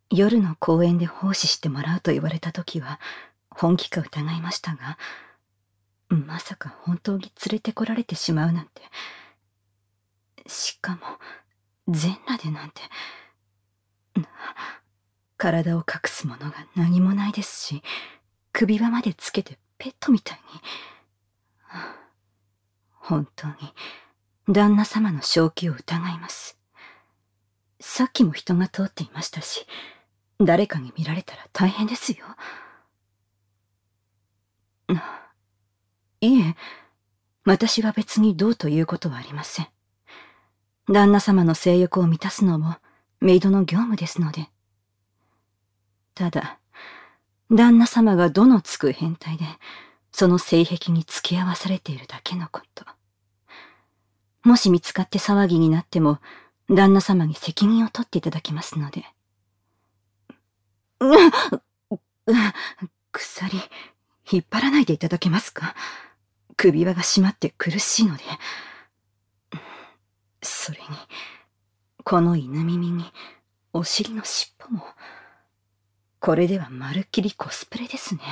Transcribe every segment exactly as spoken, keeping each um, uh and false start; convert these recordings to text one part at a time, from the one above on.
夜の公園で奉仕してもらうと言われた時は本気か疑いましたが、まさか本当に連れてこられてしまうなんて。しかも全裸でなんて。体を隠すものが何もないですし、首輪までつけてペットみたいに。本当に旦那様の正気を疑います。さっきも人が通っていましたし、誰かに見られたら大変ですよ。いえ、私は別にどうということはありません。旦那様の性欲を満たすのもメイドの業務ですので。ただ、旦那様がどのつく変態で、その性癖に付き合わされているだけのこと。もし見つかって騒ぎになっても、旦那様に責任を取っていただきますので。鎖、引っ張らないでいただけますか？首輪が締まって苦しいので。それに、この犬耳に、お尻の尻尾も。これではまるっきりコスプレですね。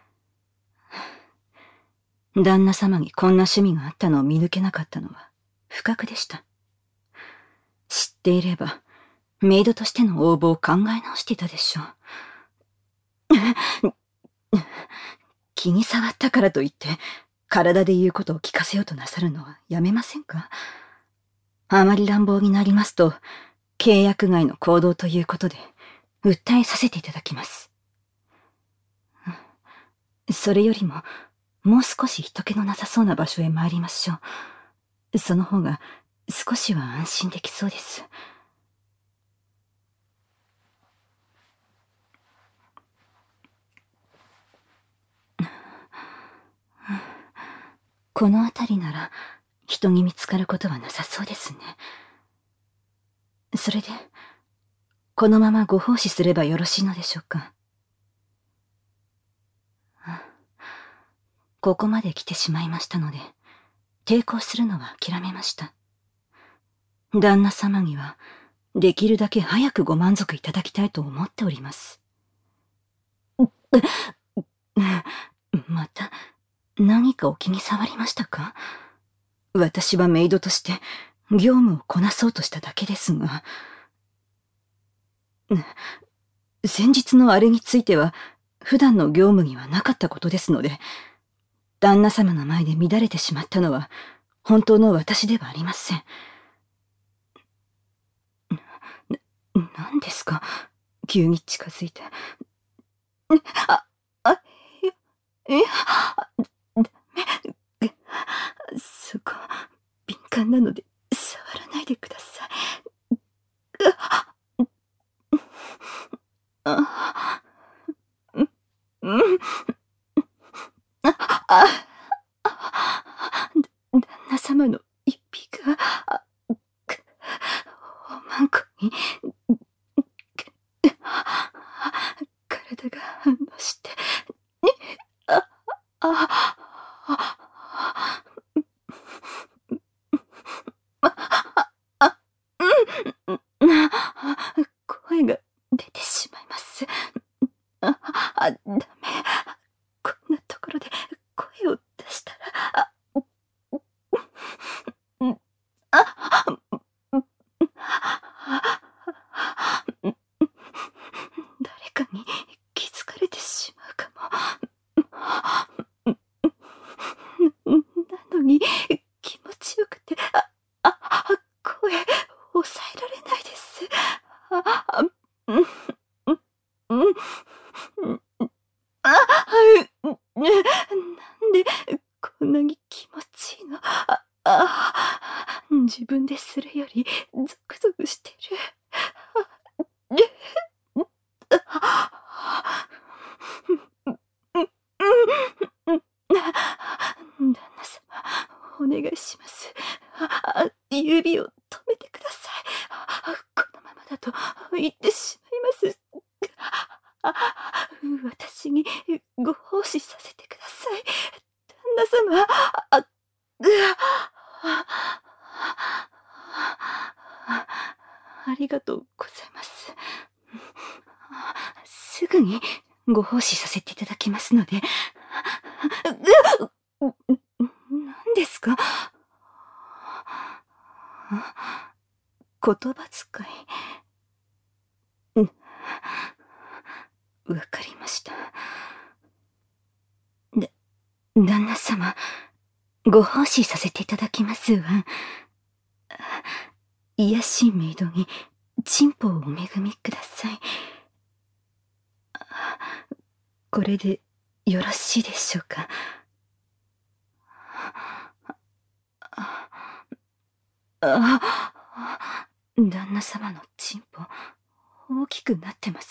旦那様にこんな趣味があったのを見抜けなかったのは不覚でした。知っていれば、メイドとしての応募を考え直していたでしょう。気に障ったからといって、体で言うことを聞かせようとなさるのはやめませんか？あまり乱暴になりますと、契約外の行動ということで、訴えさせていただきます。それよりも、もう少し人気のなさそうな場所へ参りましょう。その方が、少しは安心できそうです。この辺りなら、人に見つかることはなさそうですね。それで、このままご奉仕すればよろしいのでしょうか。ここまで来てしまいましたので、抵抗するのは諦めました。旦那様には、できるだけ早くご満足いただきたいと思っております。また、何かお気に障りましたか？私はメイドとして、業務をこなそうとしただけですが。先日のあれについては、普段の業務にはなかったことですので、旦那様の前で乱れてしまったのは、本当の私ではありません。な、何ですか？急に近づいて。あ、あ、いや、いや、ダメ。そこ、敏感なので、触らないでください。あ、うん、うん。あ、あ、旦那様の指が、あ、く、おまんこに、体が反応して、あ、あ、あ、あ、うん、声が出てしまいます。あ、あ、ダメ。こんなところで声を出したら、あ、うん、あ、誰かに気づかれてしまうかも。なのに気持ちよくて、あ、あ、声抑えられないです。あ、うん、うん、うん、あ、なんでこんなに気持ちいいの？あ、あ、自分でするよりゾクゾクしてる。旦那様、お願いします。指を止めてください。このままだと言ってしまいます。私にご奉仕させてください。旦那様、あ、ありがとうございます。 すぐにご奉仕させていただきますので。何ですか？言葉遣い。わかりました。だ、旦那様、ご奉仕させていただきますわ。いやしいメイドに、チンポをお恵みください。これでよろしいでしょうか。あ、旦那様のチンポ、大きくなってます。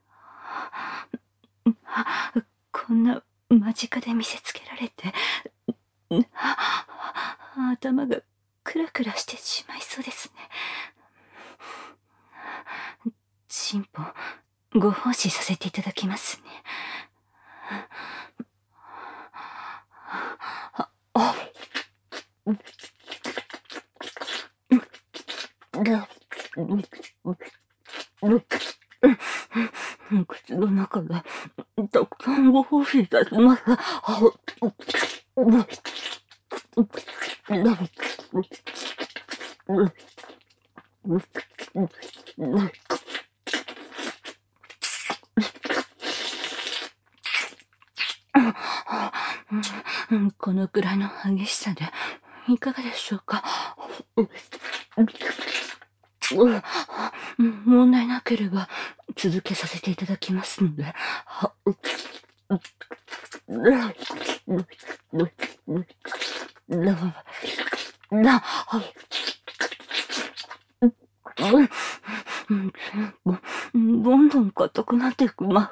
こんな間近で見せつけられて、頭がクラクラしてしまいそうですね。チンポ、ご奉仕させていただきますね。口の中がたくさんご奉仕いたします。このくらいの激しさでいかがでしょうか。問題なければ続けさせていただきますので。どんどん硬くなっていくな。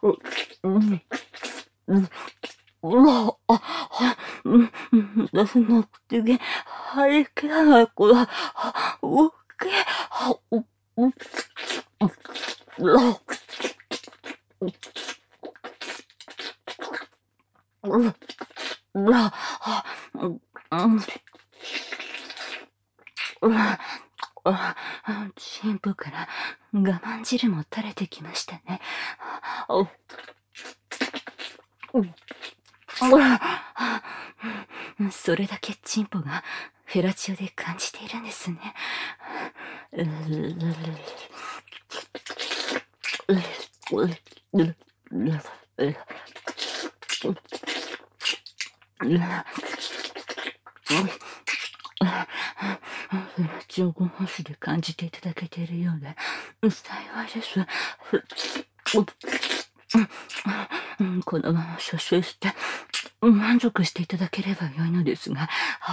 私の口毛、張り切らない子だ。おっけ神父から我慢汁も垂れてきましたね。それだけチンポがフェラチオで感じているんですね。フェラチオご奉仕で感じていただけているようで幸いです。このまま処終して満足していただければよいのですが。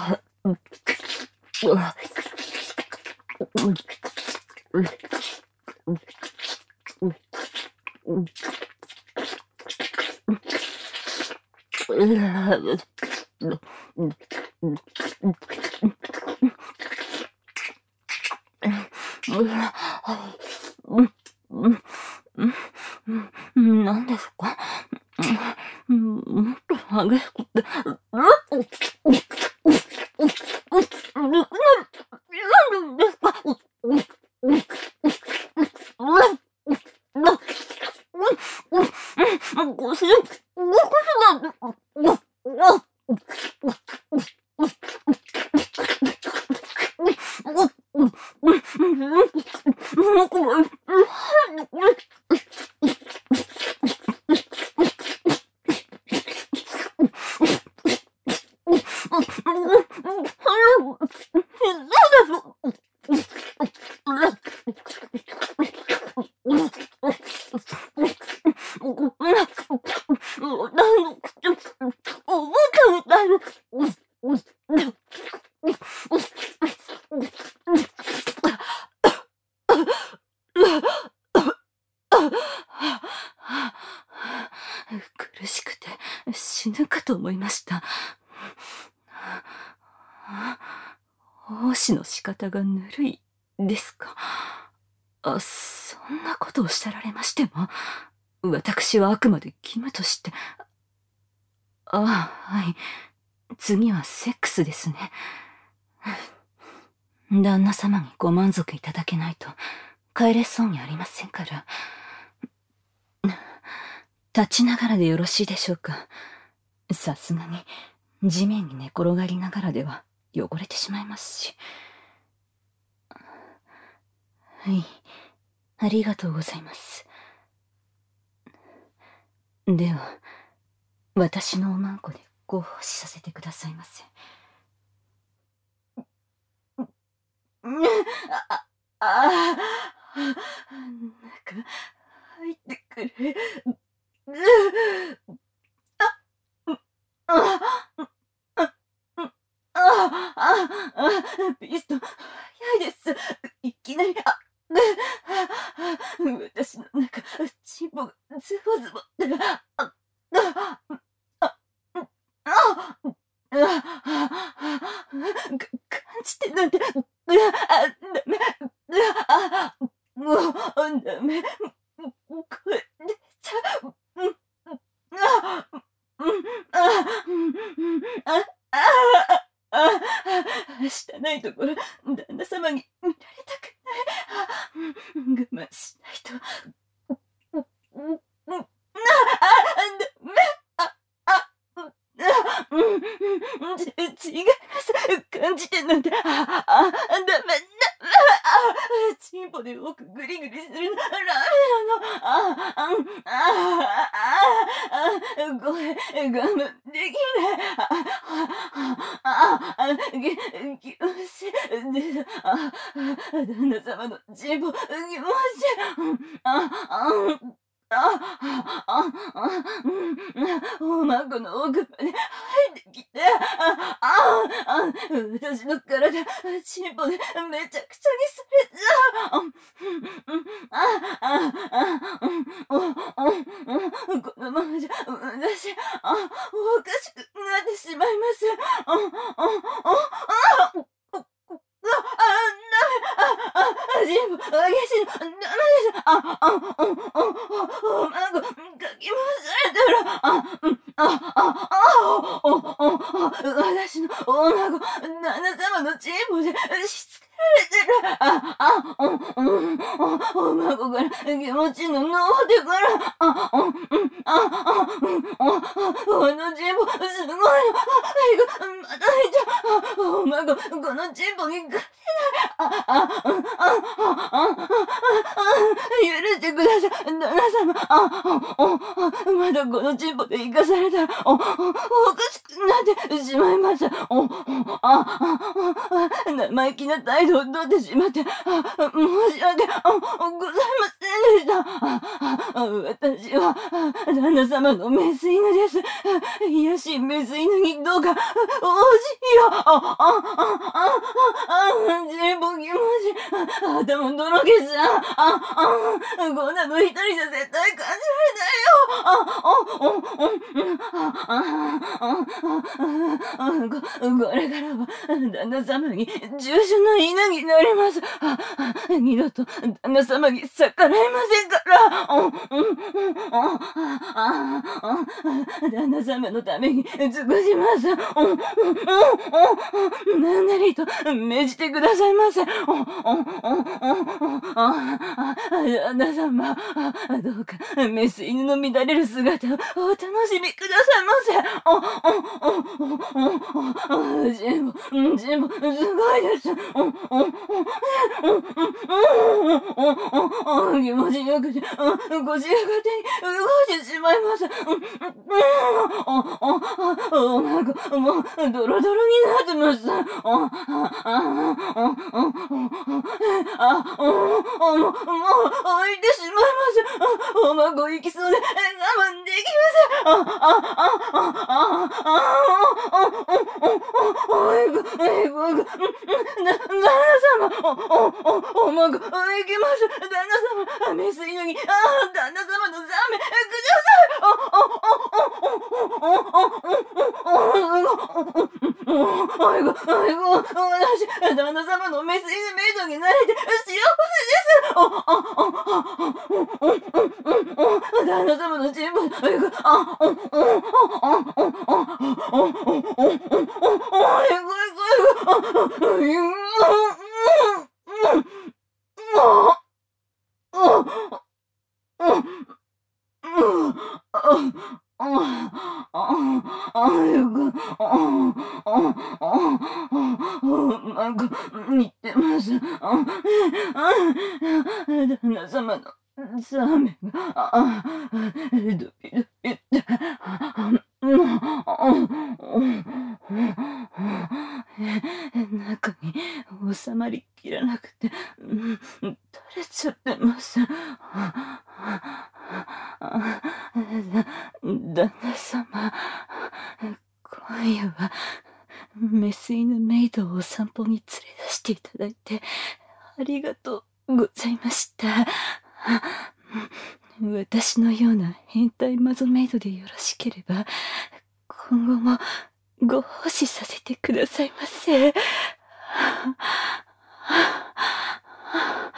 何ですか？もっと激しくて。何ですか？腰、苦しくて死ぬかと思いました。奉仕の仕方がぬるいですか？あ、そんなことをおっしゃられましても、私はあくまで義務として。ああ、はい。次はセックスですね。旦那様にご満足いただけないと帰れそうにありませんから。 立ちながらでよろしいでしょうか。さすがに、地面に寝転がりながらでは汚れてしまいますし。はい、ありがとうございます。では、私のおまんこでご奉仕させてくださいませ。あ、あ、あ、中、入ってくれ。あ、あ、あ、あ、あ、ピストン、早いです。いきなり、あ、私の中、チンポがズボズボ。あ、あ、あ、あ、感じてなんて、あ、ダメ、あ、もう、ダメ、これでちゃう、あ、あ、あ、あ、あ、汚いところ、旦那様に見られたくない。我慢しないと。あ、ダメ。あ、あ、うん、ち、違います。感じてなんて、あ、あ、ダメ、ダメ、あ、チンポで奥グリグリするの、ダメなの。あ、あ、あ、あ、ごめん、我慢できない。あ、あ、あ、ぎ、気持ちいい。あ、旦那様のチンポ、気持ちいい。あ、あ、あ、あ、あ、おまんこの奥まで入ってきて、あ、あ、あ、私の体、チンポでめちゃくちゃにされちゃう。あ、あ、あ、うん、うん、うん、このままじゃ、私、あ、おかしくなってしまいます。あ、あ、あ、あ、あ、ダメ、あ、あ、全部、あげし、ダメです。あ、あ、うん、うん、おまんこ、かき回されたら、あ、うん、あ、あ、あ、お、お、私のおまんこ、旦那様のチンポでしつけられてる。あ、あ、うん、うん、おまんこから気持ちの脳でから、あ、うん、うん、あ、あ、うん、このチンポ、すごいの。あ、また入っちゃう。おまんこ、このチンポに勝てない。あ、あ、あ、あ、あ、あ、許してください、旦那様。あ、あ、まだこのチンポで生かされたら、お、おかしくなってしまいます。お、あ、あ、生意気な態度をとってしまって、あ、申し訳ございませんでした。あ、私は、旦那様のメス犬です。いやしいメス犬にどうか、おじよ。あ、あ、あ、あ、あ、チンポ気持ちいい。頭とろけちゃう。あ、あ、こんなの一人じゃ絶対感じられないよ。あ、あ、うん、うん、あ、あ、あ、こ、これからは、旦那様に従順な犬になります。あ、二度と旦那様に逆らえませんから。うん、うん、あ、あ、あ、旦那様のために尽くします。うん、うん、うん、何なりと命じてくださいませ。うん、うん、うん、あ、旦那様、どうか、メス犬の乱れる姿をお楽しみくださいませ。あ、あ、あ、あ、全部、全部、すごいです。うん、うん、うん、うん、気持ちよくて、腰が勝手に動いてしまいます。うん、うん、おまんこ、もう、ドロドロになってます。あ、あ、あ、あ、あ、もう、もう、開いてしまいます。おまんこ行きそうで我慢できません。あ、あ、あ、あ、あ、あ、あ、おいく、えぐ、えぐ、旦那様、お、お、おまんこ、行きます。旦那様、メス犬に、あ、旦那様のザメ、ください。あ、あ、あ、あ、あ、あ、あ、いご、あいご、私、旦那様のメス犬メイドになれて幸せです。あ、あ、あ、あ、旦那様のチンポ、あいご、あ、あ、あ、あ、あ、あ、あ、あ、いご、いご、いご、いご、あ、あ、あ、あ、 あよく、ああ、ああ、なんか、似てます。ああ、旦那様のザーメンが、ああ、ドキドキって、あ中に収まりきらなくて、垂れちゃってます。旦那様、今夜はメス犬メイドをお散歩に連れ出していただいてありがとうございました。私のような変態マゾメイドでよろしければ今後もご奉仕させてくださいませ。